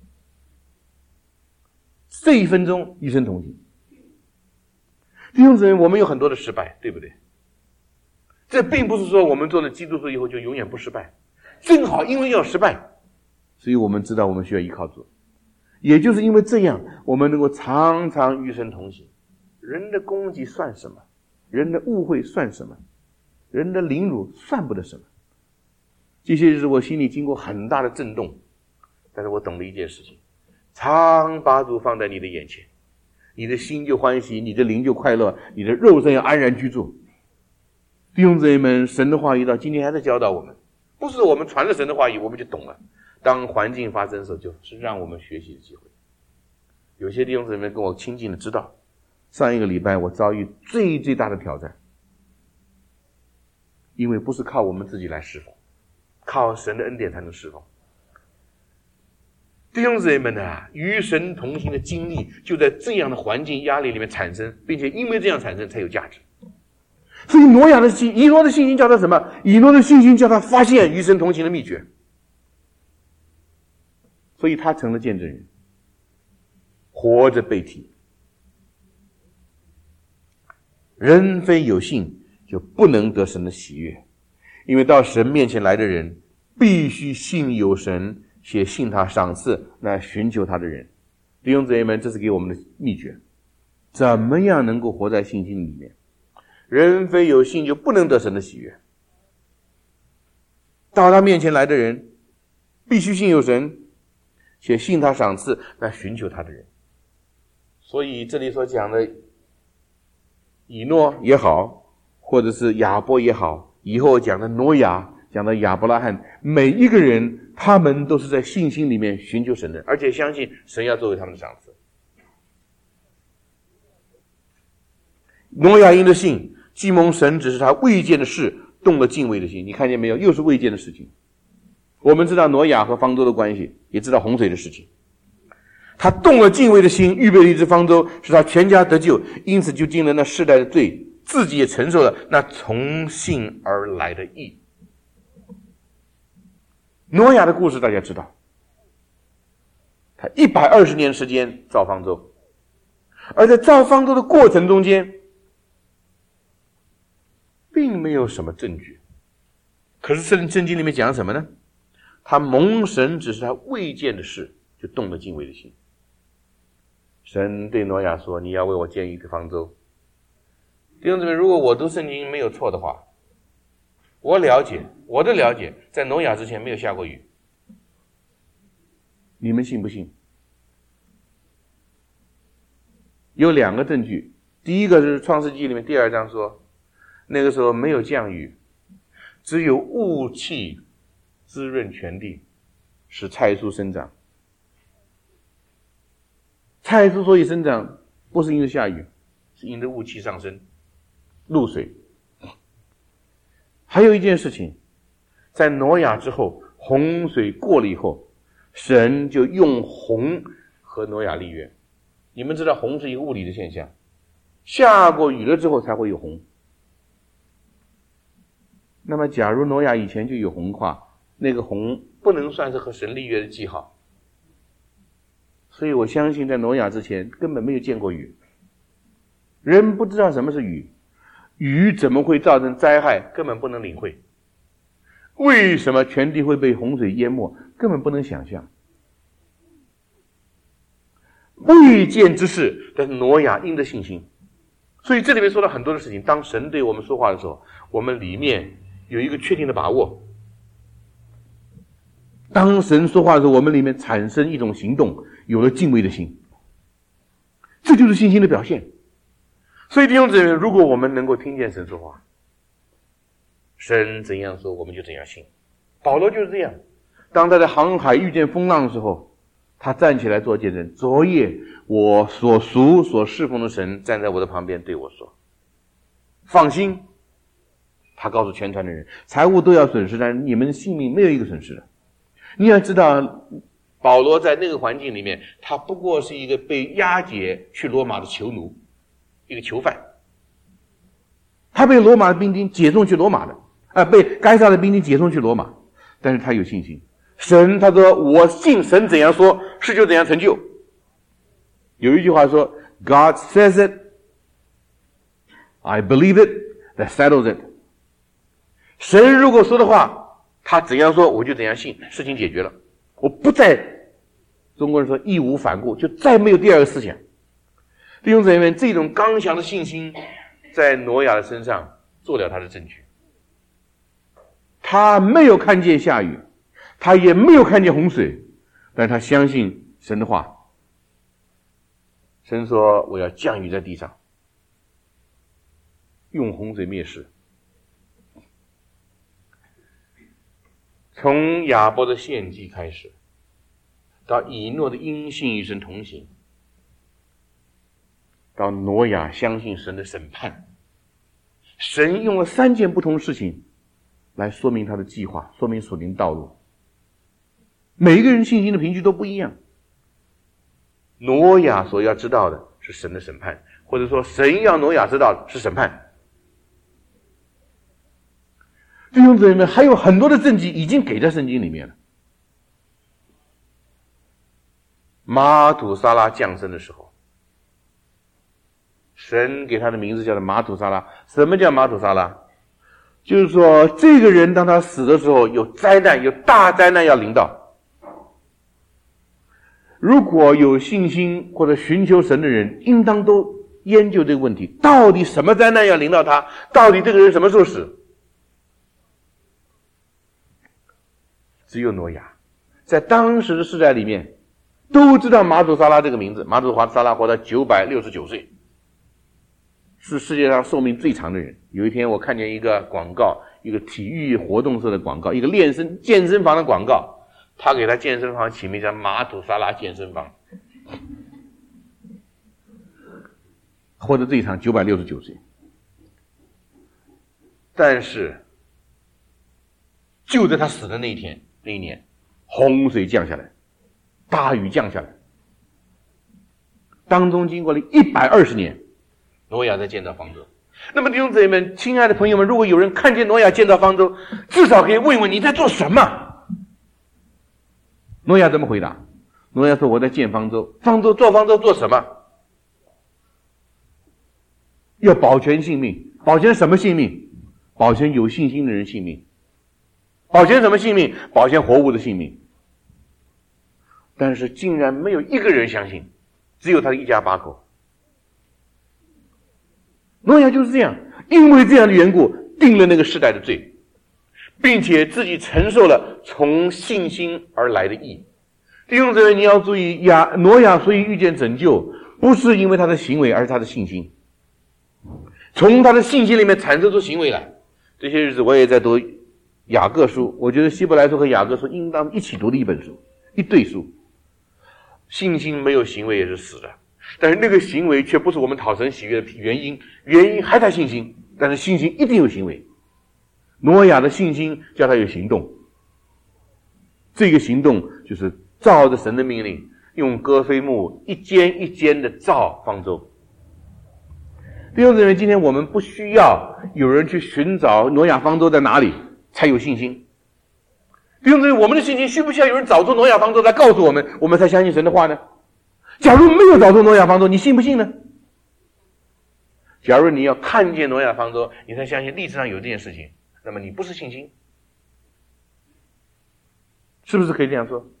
这1分钟与神同行。弟兄姊妹，我们有很多的失败，对不对？这并不是说我们做了基督徒以后就永远不失败，正好因为要失败，所以我们知道我们需要依靠主。也就是因为这样，我们能够常常与神同行。人的攻击算什么？人的误会算什么？ 人的凌辱算不得什么。这些日子我心里经过很大的震动，但是我懂了一件事情，常把主放在你的眼前，你的心就欢喜，你的灵就快乐，你的肉身要安然居住。弟兄姊妹们，神的话语到今天还在教导我们，不是我们传了神的话语我们就懂了，当环境发生的时候，就是让我们学习的机会。有些弟兄姊妹跟我亲近的知道，上一个礼拜我遭遇最大的挑战，因为不是靠我们自己来侍奉，靠神的恩典才能侍奉。弟兄姊妹们啊，与神同行的经历就在这样的环境压力里面产生，并且因为这样产生才有价值。所以以诺的信心叫他什么？以诺的信心叫他发现与神同行的秘诀，所以他成了见证人，活着被提。人非有信就不能得神的喜悦，因为到神面前来的人必须信有神，且信他赏赐那寻求他的人。弟兄姊妹们，这是给我们的秘诀，怎么样能够活在信心里面？人非有信就不能得神的喜悦，到他面前来的人必须信有神，且信他赏赐那寻求他的人。所以这里所讲的以诺也好，或者是亚伯也好，以后讲的挪亚，讲的亚伯拉罕，每一个人他们都是在信心里面寻求神的，而且相信神要作为他们的赏赐。挪亚因的信，既蒙神只是他未见的事动了敬畏的心。你看见没有？又是未见的事情。我们知道挪亚和方舟的关系，也知道洪水的事情。他动了敬畏的心，预备了一只方舟，使他全家得救，因此就尽了那世代的罪，自己也承受了那从信而来的义。挪亚的故事大家知道，他120年时间造方舟，而在造方舟的过程中间并没有什么证据。可是圣经里面讲什么呢？他蒙神只是他未见的事，就动了敬畏的心。神对挪亚说，你要为我建一个方舟。弟兄姊妹，如果我读圣经没有错的话，我的了解在挪亚之前没有下过雨。你们信不信？有2个证据。第一个是创世纪里面第2章说，那个时候没有降雨，只有雾气滋润全地，使菜蔬生长。菜蔬所以生长，不是因为下雨，是因为雾气上升，露水。还有一件事情，在挪亚之后，洪水过了以后，神就用洪和挪亚立约。你们知道洪是一个物理的现象，下过雨了之后才会有洪。那么假如挪亚以前就有洪的话，那个洪不能算是和神立约的记号。所以我相信在挪亚之前根本没有见过雨，人不知道什么是雨，雨怎么会造成灾害，根本不能领会。为什么全地会被洪水淹没，根本不能想象。未见之事，但是挪亚因着信心。所以这里面说了很多的事情，当神对我们说话的时候，我们里面有一个确定的把握。当神说话的时候，我们里面产生一种行动，有了敬畏的心，这就是信心的表现。所以弟兄姊妹，如果我们能够听见神说话，神怎样说我们就怎样信。保罗就是这样，当他在航海遇见风浪的时候，他站起来做见证，昨夜我所属所侍奉的神站在我的旁边对我说，放心。他告诉全船的人，财物都要损失，但你们性命没有一个损失的。你要知道，保罗在那个环境里面，他不过是一个被押解去罗马的囚奴，一个囚犯。他被罗马的兵丁解送去罗马的，被该撒的兵丁解送去罗马，但是他有信心。神他说，我信神怎样说，事就怎样成就。有一句话说 God says it, I believe it, that settles it。 神如果说的话，他怎样说我就怎样信，事情解决了。我不再，中国人说义无反顾，就再没有第二个思想。弟兄姊妹们，这种刚强的信心在挪亚的身上做了他的证据。 他没有看见下雨，他也没有看见洪水，但他相信神的话。神说我要降雨在地上，用洪水灭世。从亚伯的献祭开始，到以诺的因信与神同行，到挪亚相信神的审判，神用了3件不同的事情来说明他的计划，说明属灵道路。每一个人信心的凭据都不一样。挪亚所要知道的是神的审判，或者说神要挪亚知道的是审判。弟兄姊妹们，还有很多的证据已经给在圣经里面了。马土沙拉降生的时候，神给他的名字叫做马土沙拉。什么叫马土沙拉？就是说这个人当他死的时候，有灾难，有大灾难要临到。如果有信心或者寻求神的人，应当都研究这个问题，到底什么灾难要临到他，到底这个人什么时候死。只有挪亚在当时的世代里面都知道马土沙拉这个名字。马土沙拉活到969岁，是世界上寿命最长的人。有一天我看见一个广告，一个体育活动社的广告，一个健身房的广告，他给他健身房起名叫马土沙拉健身房，活得最长969岁。但是就在他死的那一年，洪水降下来，大雨降下来，当中经过了120年，挪亚在建造方舟。那么弟兄姊妹们，亲爱的朋友们，如果有人看见挪亚建造方舟，至少可以问一问你在做什么。挪亚怎么回答？挪亚说我在建方舟。做方舟做什么？要保全性命。保全什么性命？保全有信心的人性命。保全什么性命？保全活物的性命。但是竟然没有一个人相信，只有他的一家8口。挪亚就是这样，因为这样的缘故定了那个世代的罪，并且自己承受了从信心而来的义。弟兄姊妹，你要注意，挪亚所以遇见拯救，不是因为他的行为，而是他的信心。从他的信心里面产生出行为来。这些日子我也在读雅各书，我觉得希伯来书和雅各书应当一起读的一本书，一对书。信心没有行为也是死的，但是那个行为却不是我们讨神喜悦的原因还在信心，但是信心一定有行为。挪亚的信心叫他有行动，这个行动就是照着神的命令，用歌斐木一间一间的造方舟。弟兄姊妹，今天我们不需要有人去寻找挪亚方舟在哪里才有信心。弟兄姊妹，我们的信心需不需要有人找出挪亚方舟来告诉我们，我们才相信神的话呢？假如没有找出挪亚方舟，你信不信呢？假如你要看见挪亚方舟，你才相信历史上有这件事情，那么你不是信心，是不是可以这样说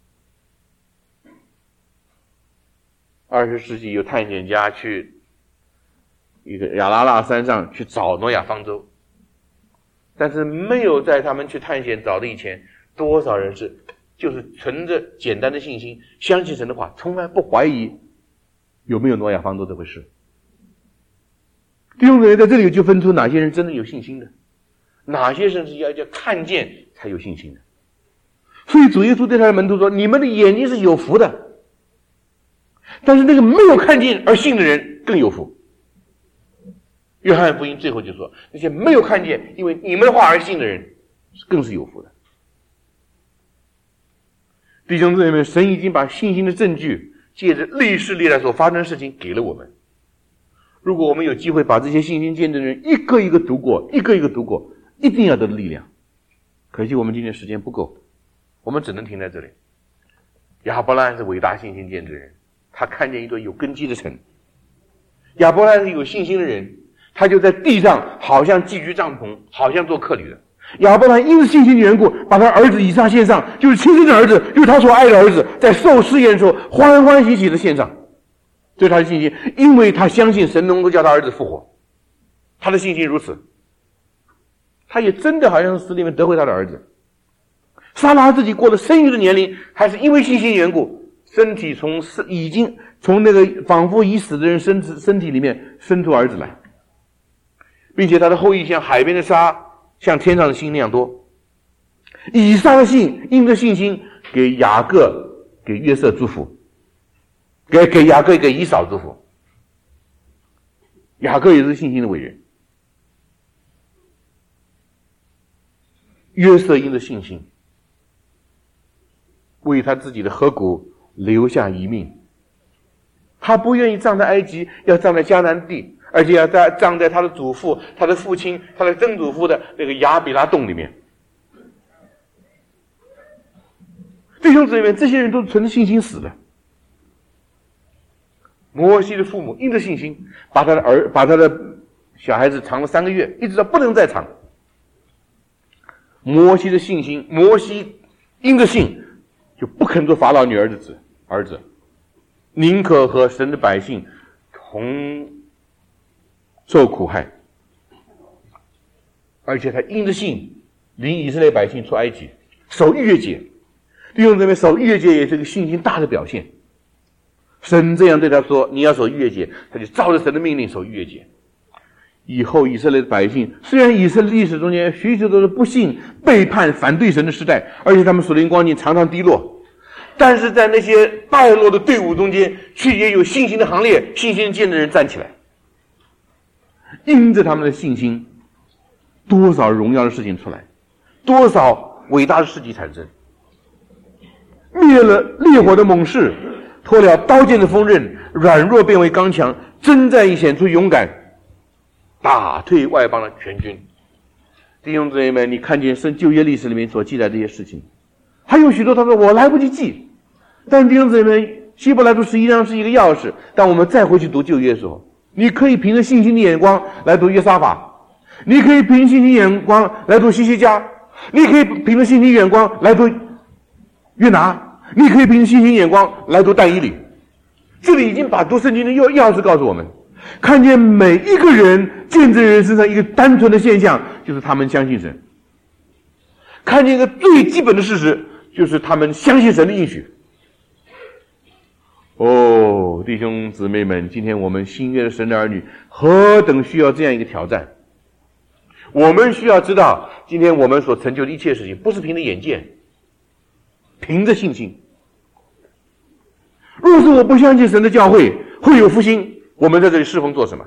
？20世纪有探险家去一个亚拉腊山上去找挪亚方舟，但是没有在他们去探险找的以前，多少人是就是存着简单的信心，相信神的话，从来不怀疑有没有挪亚方舟这回事。弟兄姊妹，在这里就分出哪些人真的有信心的，哪些人是要看见才有信心的。所以主耶稣对他的门徒说，你们的眼睛是有福的，但是那个没有看见而信的人更有福。约翰福音最后就说，那些没有看见因为你们的话而信的人更是有福的。弟兄姊妹们，神已经把信心的证据借着历史历代所发生的事情给了我们。如果我们有机会把这些信心见证人一个一个读过，一定要得力量。可惜我们今天时间不够，我们只能停在这里。亚伯拉罕是伟大信心见证人，他看见一座有根基的城。亚伯拉罕是有信心的人，他就在地上好像寄居帐篷，好像做客旅的。亚伯拉罕因着信心的缘故，把他儿子以撒献上，就是亲生的儿子，就是他所爱的儿子，在受试验的时候欢欢喜喜的献上。这是他的信心，因为他相信神能够叫他儿子复活，他的信心如此。 他也真的好像是死里面得回他的儿子。撒拉自己过了生育的年龄，还是因为信心缘故，身体已经从那个仿佛已死的人身体里面生出儿子来，并且他的后裔像海边的沙，像天上的星那样多。以撒的因着信心给雅各给约瑟祝福，给雅各给以扫祝福。雅各也是信心的伟人。约瑟因着信心为他自己的颌骨留下遗命，他不愿意葬在埃及，要葬在迦南地，而且要葬在他的祖父、他的父亲、他的曾祖父的那个亚比拉洞里面。弟兄姊妹，这些人都是存着信心死的。摩西的父母因着信心把他的小孩子藏了3个月，一直到不能再藏。摩西的信心，摩西因着信就不肯做法老女儿的儿子，宁可和神的百姓同受苦害，而且他因着信领以色列百姓出埃及，守逾越节。弟兄姊妹，守逾越节也是个信心大的表现。神这样对他说：“你要守逾越节。”他就照着神的命令守逾越节。以后以色列的百姓，虽然以色列历史中间许许多多不信、背叛、反对神的时代，而且他们属灵光景常常低落，但是在那些败落的队伍中间，却也有信心的行列、信心见证人站起来。因着他们的信心，多少荣耀的事情出来，多少伟大的事迹产生，灭了烈火的猛士，脱了刀剑的锋刃，软弱变为刚强，征战显出勇敢，打退外邦的全军。弟兄姊妹们，你看见旧约历史里面所记载这些事情，还有许多他说我来不及记，但弟兄姊妹们，希伯来书11章是一个钥匙。当我们再回去读旧约的时候，你可以凭着信心的眼光来读约沙法，你可以凭信心眼光来读西西家，你可以凭着信心眼光来读约拿，你可以凭着信心眼光来读但以理。这里已经把读圣经的钥匙告诉我们，看见每一个人见证人身上一个单纯的现象，就是他们相信神。看见一个最基本的事实，就是他们相信神的应许。哦，弟兄姊妹们，今天我们新约的神的儿女何等需要这样一个挑战。我们需要知道，今天我们所成就的一切事情，不是凭着眼见，凭着信心。若是我不相信神的教会会有复兴，我们在这里侍奉做什么？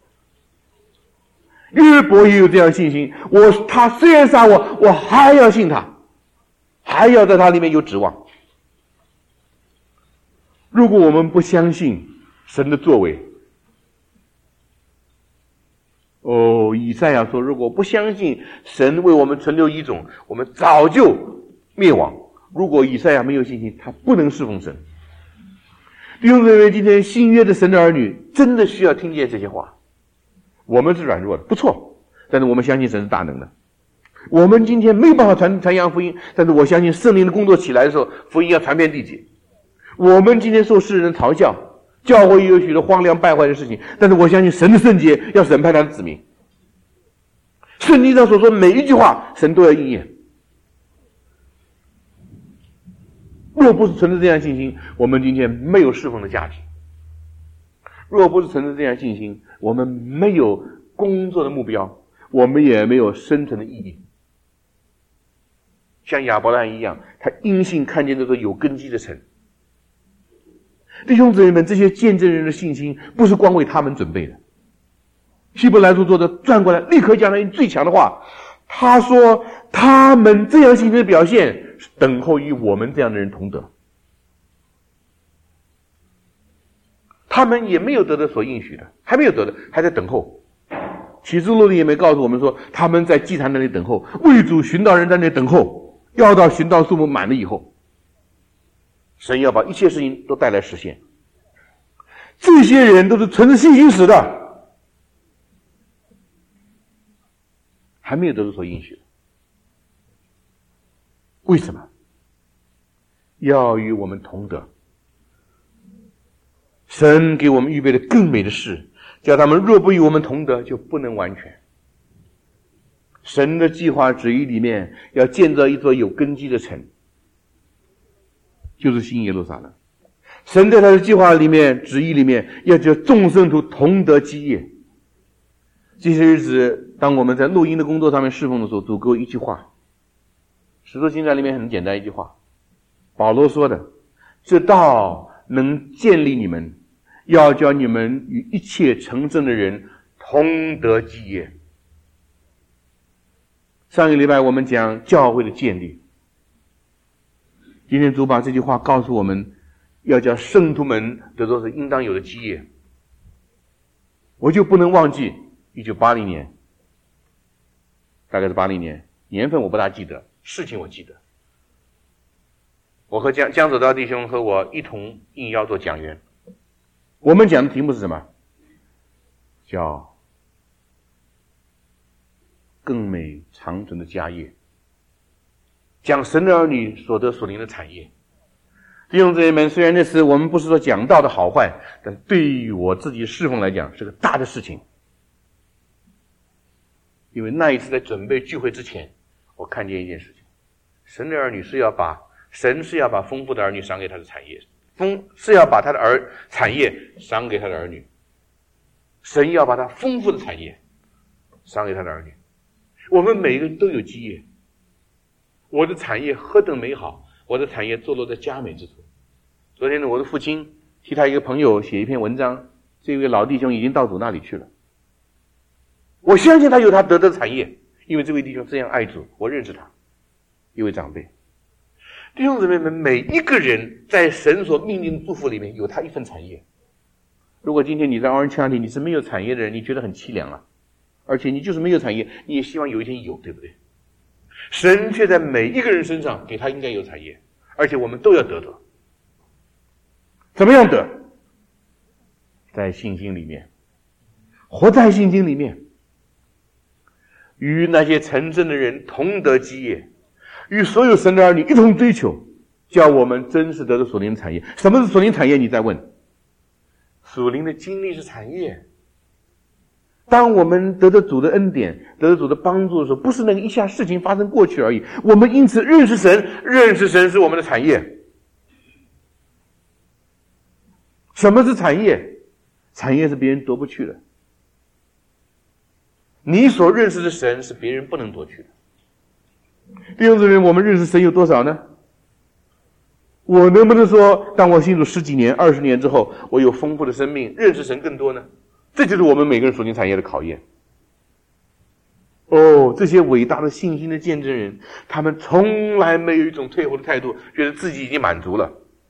约伯也有这样信心，他虽然杀我，我还要信他，还要在他里面有指望。如果我们不相信神的作为，以赛亚说，如果不相信神为我们存留遗种，我们早就灭亡。如果以赛亚没有信心，他不能侍奉神。弟兄姊妹，今天新约的神的儿女真的需要听见这些话。我们是软弱的，不错，但是我们相信神是大能的。我们今天没有办法传扬福音，但是我相信圣灵的工作起来的时候，福音要传遍地界。我们今天受世人的嘲笑，教会也有许多荒凉败坏的事情，但是我相信神的圣洁要审判他的子民。圣经上所说的每一句话，神都要应验。若不是存着这样信心，我们今天没有侍奉的价值。若不是存着这样信心，我们没有工作的目标，我们也没有生存的意义。像亚伯拉罕一样，他因信看见这个有根基的城。弟兄姊妹们，这些见证人的信心不是光为他们准备的。希伯来书作者转过来立刻讲了一句最强的话，他说他们这样信心的表现等候与我们这样的人同得。他们也没有得到所应许的，还没有得的，还在等候。启示录里也没告诉我们说他们在祭坛那里等候，为主寻道人在那里等候，要到寻道数目满了以后，神要把一切事情都带来实现。这些人都是存着信心死的，还没有得到所应许的。为什么？要与我们同得。神给我们预备了更美的事，叫他们若不与我们同得，就不能完全。 神的计划旨意里面要建造一座有根基的城，就是新耶路撒冷。神在他的计划里面旨意里面要叫众圣徒同得基业。这些日子当我们在录音的工作上面侍奉的时候，主给我一句话，使徒行传里面很简单一句话，保罗说的，这道能建立你们，要叫你们与一切成圣的人同得基业。上个礼拜我们讲教会的建立，今天主把这句话告诉我们，要叫圣徒们得到是应当有的基业。我就不能忘记1980年，大概是80年，年份我不大记得，事情我记得。我和江走道弟兄和我一同应邀做讲员，我们讲的题目是什么？叫更美长存的家业，讲神的儿女所得属灵的产业。弟兄姊妹们，虽然那次我们不是说讲道的好坏，但对于我自己侍奉来讲是个大的事情。因为那一次在准备聚会之前，我看见一件事情，神的儿女神是要把丰富的儿女赏给他的产业，是要把他的产业赏给他的儿女，神要把他丰富的产业赏给他的儿女。我们每一个人都有基业，我的产业何等美好，我的产业坐落在佳美之处。昨天呢，我的父亲替他一个朋友写一篇文章，这位老弟兄已经到主那里去了。我相信他有他得的产业，因为这位弟兄这样爱主，我认识他，一位长辈。弟兄姊妹们，每一个人在神所命令的祝福里面有他一份产业。如果今天你在 Orange County 你是没有产业的人，你觉得很凄凉啊，而且你就是没有产业，你也希望有一天有，对不对？神却在每一个人身上给他应该有产业，而且我们都要得着。怎么样得？在信心里面，活在信心里面，与那些成圣的人同得基业，与所有神的儿女一同追求，叫我们真实得到属灵的产业。什么是属灵产业？你再问。属灵的经历是产业。当我们得到主的恩典，得到主的帮助的时候，不是那个一下事情发生过去而已，我们因此认识神，认识神是我们的产业。什么是产业？产业是别人夺不去的。你所认识的神是别人不能夺去的。弟兄姊妹，我们认识神有多少呢？我能不能说，当我信主10几年、20年之后，我有丰富的生命，认识神更多呢？这就是我们每个人属灵产业的考验。这些伟大的信心的见证人，他们从来没有一种退后的态度，觉得自己已经满足了，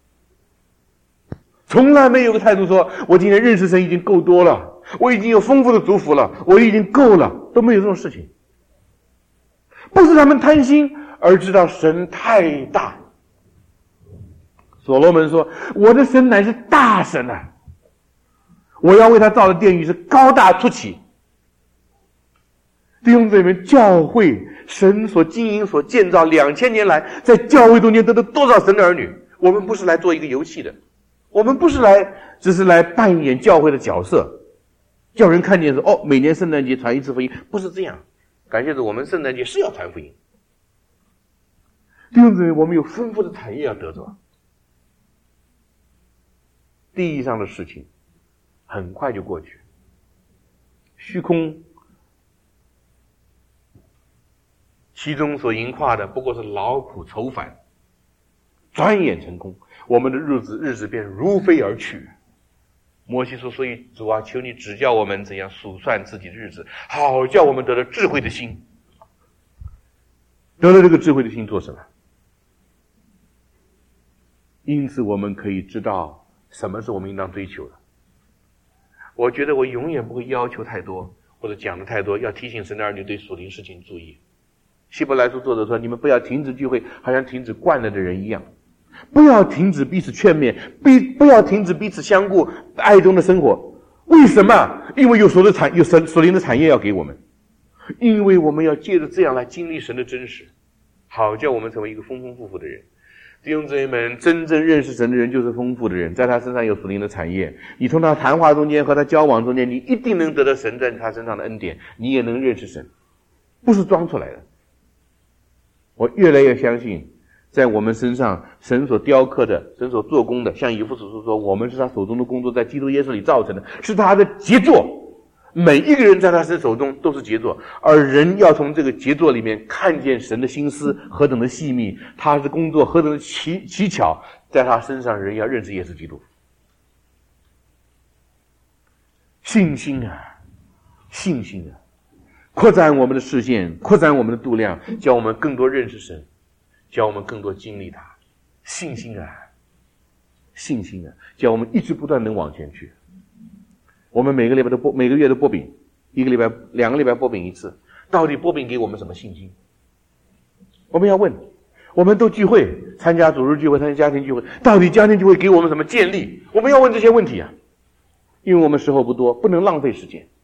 从来没有个态度说我今天认识神已经够多了，我已经有丰富的祝福了，我已经够了，都没有这种事情。不是他们贪心，而知道神太大。所罗门说，我的神乃是大神啊，我要为他造的殿宇是高大出奇。弟兄姊妹，教会神所经营所建造2000年来，在教会中间得到多少神的儿女？我们不是来做一个游戏的，我们不是只是来扮演教会的角色，叫人看见说每年圣诞节传一次福音，不是这样。感谢主，我们圣诞节是要传福音。弟兄姊妹，我们有丰富的产业要得着。地上的事情很快就过去，虚空其中所盈化的不过是劳苦愁烦，转眼成空，我们的日子便如飞而去。摩西说，所以主啊，求你指教我们怎样数算自己的日子，好叫我们得了智慧的心。得了这个智慧的心做什么？因此我们可以知道什么是我们应当追求的。我觉得我永远不会要求太多，或者讲的太多，要提醒神的儿女对属灵事情注意。希伯来书作者说，你们不要停止聚会，好像停止惯了的人一样，不要停止彼此劝勉，不要停止彼此相顾，爱中的生活。为什么？因为有属灵的产业要给我们，因为我们要借着这样来经历神的真实，好叫我们成为一个丰丰富富的人。弟兄姊妹们，真正认识神的人就是丰富的人，在他身上有属灵的产业。你从他谈话中间和他交往中间，你一定能得到神在他身上的恩典，你也能认识神。 不是装出来的。我越来越相信，在我们身上，神所雕刻的，神所做工的，像以弗所书说，我们是他手中的工作，在基督耶稣里造成的，是他的杰作。每一个人在他手中都是杰作，而人要从这个杰作里面看见神的心思何等的细密，他的工作何等的奇巧，在他身上人要认识耶稣基督。信心啊，信心啊，扩展我们的视线，扩展我们的度量，叫我们更多认识神，叫我们更多经历他。信心啊，信心啊，叫我们一直不断能往前去。我们每个月都播饼，一个礼拜、2个礼拜播饼一次，到底播饼给我们什么信心？我们要问，我们都聚会，参加主日聚会，参加家庭聚会，到底家庭聚会给我们什么建立？我们要问这些问题啊，因为我们时候不多，不能浪费时间。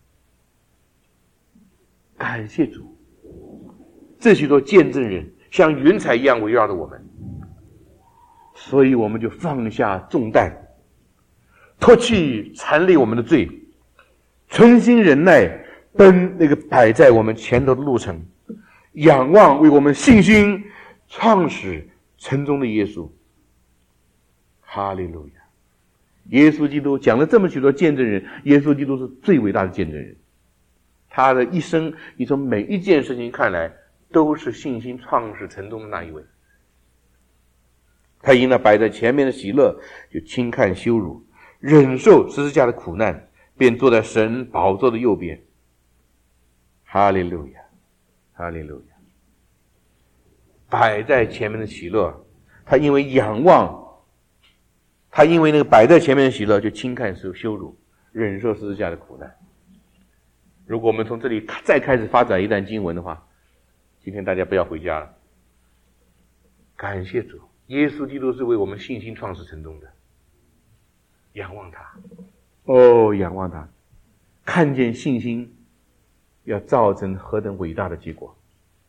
感谢主，这许多见证人像云彩一样围绕着我们，所以我们就放下重担，脱去缠累我们的罪，存心忍耐，奔那个摆在我们前头的路程，仰望为我们信心创始成终的耶稣。哈利路亚！耶稣基督讲了这么许多见证人，耶稣基督是最伟大的见证人。他的一生，你从每一件事情看来，都是信心创始成终的那一位。他因那摆在前面的喜乐，就轻看羞辱，忍受十字架的苦难，便坐在神宝座的右边。哈利路亚，哈利路亚！摆在前面的喜乐，他因为仰望，他因为那个摆在前面的喜乐，就轻看羞辱，忍受十字架的苦难。如果我们从这里再开始发展一段经文的话，今天大家不要回家了。感谢主，耶稣基督是为我们信心创始成终的。仰望他，哦，仰望他，看见信心要造成何等伟大的结果。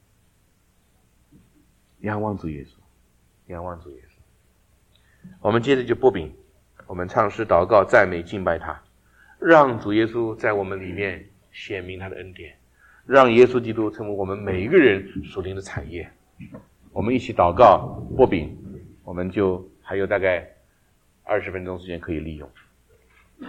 仰望主耶稣，仰望主耶稣。我们接着就播饼，我们唱诗、祷告、赞美、敬拜他，让主耶稣在我们里面显明他的恩典，让耶稣基督成为我们每一个人属灵的产业。我们一起祷告、播饼，我们就还有大概20分钟时间可以利用。